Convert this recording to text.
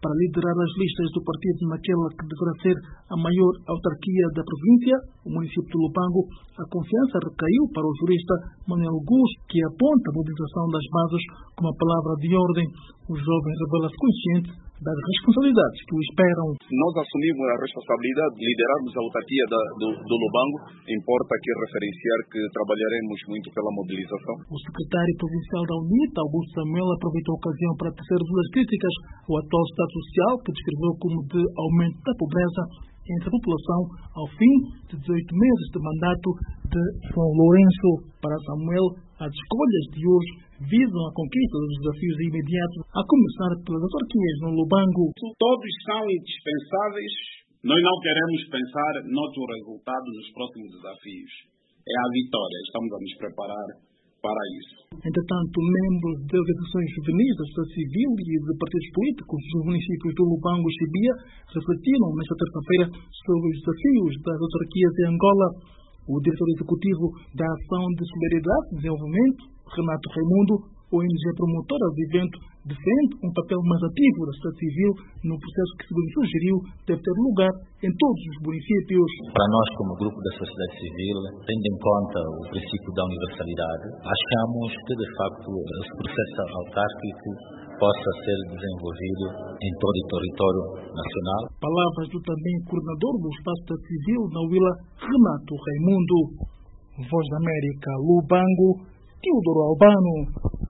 para liderar as listas do partido naquela que deverá ser a maior autarquia da província, o município de Lubango. A confiança recaiu para o jurista Manuel Gus, que aponta a mobilização das bases como a palavra de ordem. O jovem revela-se consciente das responsabilidades que o esperam. Nós assumimos a responsabilidade de liderarmos a autarquia do Lubango. Importa aqui referenciar que trabalharemos muito pela mobilização. O secretário provincial da UNITA, Augusto Samuel, aproveitou a ocasião para tecer duas críticas ao atual estado social, que descreveu como de aumento da pobreza entre a população ao fim de 18 meses de mandato de João Lourenço. Para Samuel, as escolhas de hoje visam a conquista dos desafios imediatos, a começar pelas autarquias no Lubango. Todos são indispensáveis. Nós não queremos pensar noutro resultado dos próximos desafios. É a vitória. Estamos a nos preparar para isso. Entretanto, membros de organizações juvenis da sociedade civil e de partidos políticos dos municípios do Lubango e Chibia refletiram nesta terça-feira sobre os desafios das autarquias em Angola. O diretor executivo da Ação de Solidariedade e Desenvolvimento, Renato Raimundo, ONG promotora do evento, defende um papel mais ativo da sociedade civil no processo que, segundo sugeriu, deve ter lugar em todos os municípios. Para nós, como grupo da sociedade civil, tendo em conta o princípio da universalidade, achamos que, de facto, esse processo autárquico possa ser desenvolvido em todo o território nacional. Palavras do também coordenador do Espaço da Civil na Huila, Renato Raimundo. Voz da América, Lubango, Teodoro Albano.